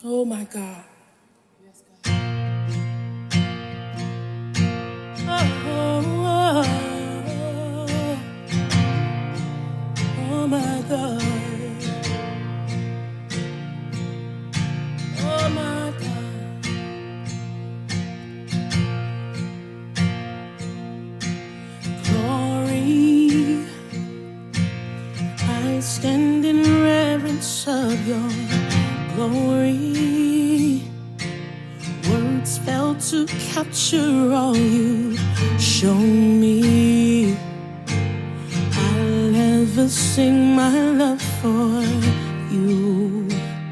Oh my God. Oh, oh my God. Oh my God. Glory, I stand in reverence of your glory. Words fail to capture all you show me. I'll ever sing my love for you.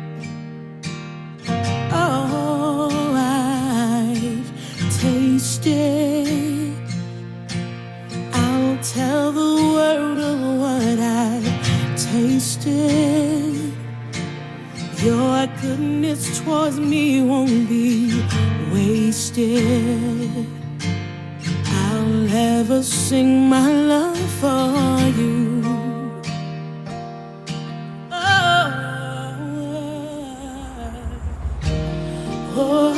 Oh, I've tasted. I'll tell the world of what I've tasted. Your goodness towards me won't be wasted. I'll ever sing my love for you. Oh,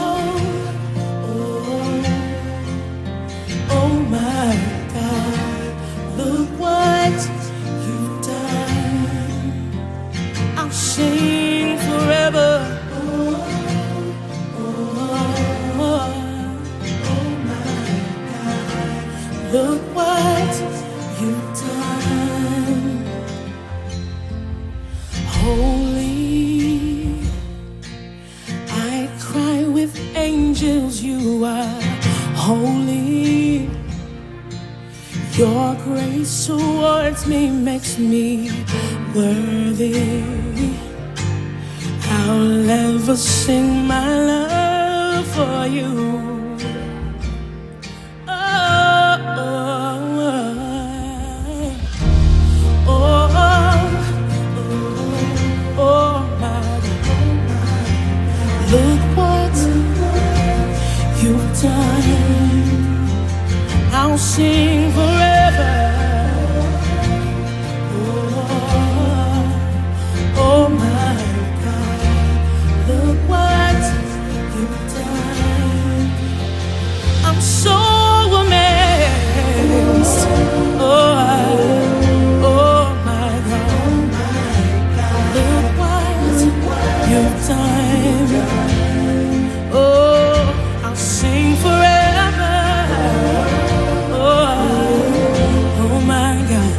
oh, oh my God, look what you've done. I'll sing forever. Look what you've done. Holy, I cry with angels, you are holy. Your grace towards me makes me worthy. I'll ever sing my love for you. Look what you've done. I'll sing forever. Oh my God, look what you've done. I'm so amazed. Oh my God, look what you've done. Oh, I'll sing forever. Oh my God,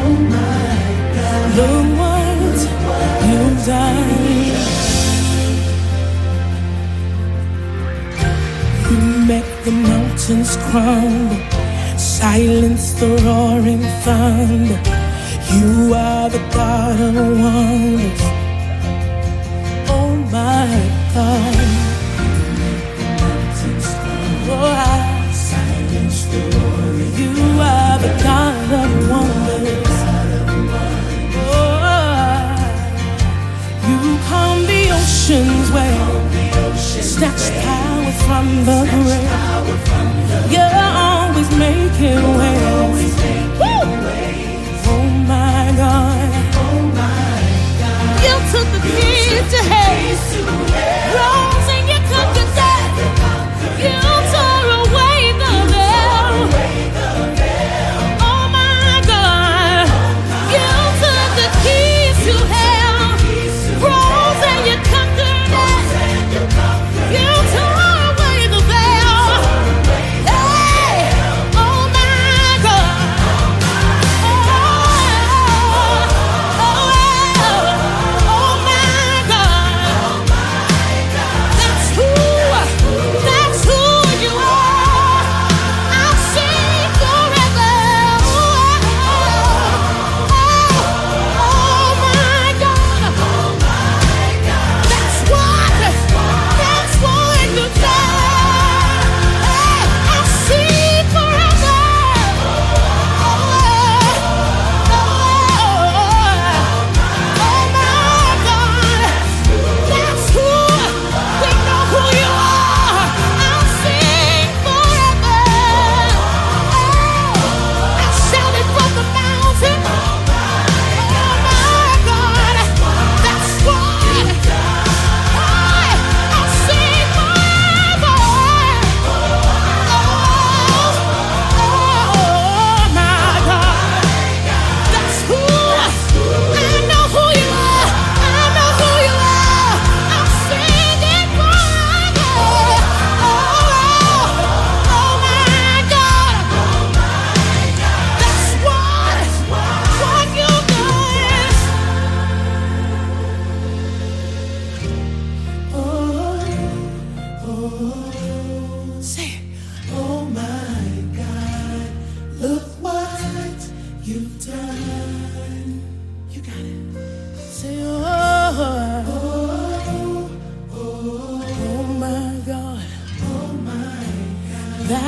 look what you've done. You make the mountains crumble, silence the roaring thunder. You are the God of wonders. Oh my God. You are the God of wonders. Oh, you calm the oceans well, snatch power from the grave. You're always making ways. Oh my God. You took the keys to hell, rose and you conquered death. You tore away the veil. Oh my God, you took the keys to hell, rose and you conquered death. You tore away the veil. Hey!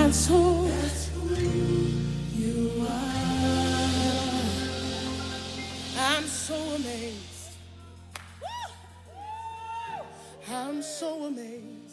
That's who you are. I'm so amazed. I'm so amazed.